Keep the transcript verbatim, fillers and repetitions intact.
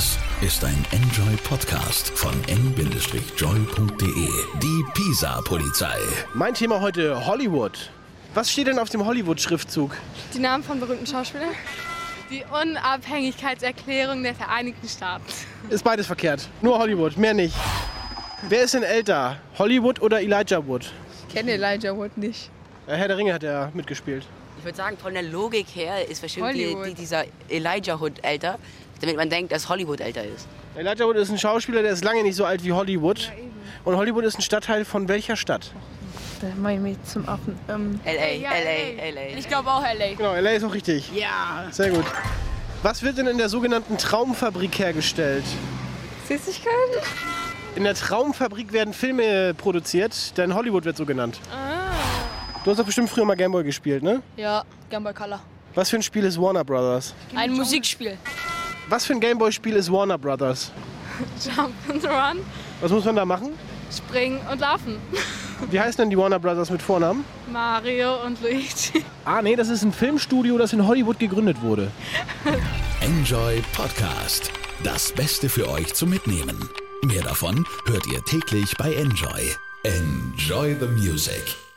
Das ist ein Enjoy-Podcast von n joy punkt de. Die Pisa-Polizei. Mein Thema heute Hollywood. Was steht denn auf dem Hollywood-Schriftzug? Die Namen von berühmten Schauspielern. Die Unabhängigkeitserklärung der Vereinigten Staaten. Ist beides verkehrt. Nur Hollywood, mehr nicht. Wer ist denn älter? Hollywood oder Elijah Wood? Ich kenne Elijah Wood nicht. Der Herr der Ringe hat er mitgespielt. Ich würde sagen, von der Logik her ist bestimmt die, Hollywood. die, dieser Elijah Wood älter, damit man denkt, dass Hollywood älter ist. Elijah Wood ist ein Schauspieler, der ist lange nicht so alt wie Hollywood. Und Hollywood ist ein Stadtteil von welcher Stadt? Da meine ich mich zum Affen. Ähm, L A, ja, L A, L A. L A. ich glaube auch L A. Genau, L A ist auch richtig. Ja. Sehr gut. Was wird denn in der sogenannten Traumfabrik hergestellt? Süßigkeiten? In der Traumfabrik werden Filme produziert, denn Hollywood wird so genannt. Ah. Du hast doch bestimmt früher mal Gameboy gespielt, ne? Ja, Game Boy Color. Was für ein Spiel ist Warner Brothers? Ein Musikspiel. Was für ein Gameboy-Spiel ist Warner Brothers? Jump and Run, Was muss man da machen? springen und laufen. Wie heißen denn die Warner Brothers mit Vornamen? Mario und Luigi. Ah, nee, das ist ein Filmstudio, das in Hollywood gegründet wurde. Enjoy Podcast. Das Beste für euch zum Mitnehmen. Mehr davon hört ihr täglich bei Enjoy. Enjoy the music.